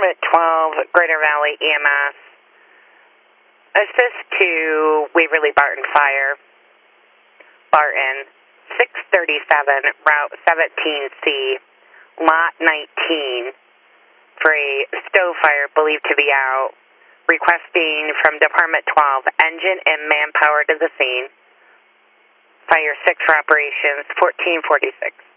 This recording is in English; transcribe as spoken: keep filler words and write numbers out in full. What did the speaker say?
Department twelve, Greater Valley E M S. Assist to Waverly Barton Fire. Barton, six thirty-seven, Route seventeen C, Lot nineteen, for a stove fire believed to be out. Requesting from Department twelve, engine and manpower to the scene. Fire six for operations, fourteen forty-six.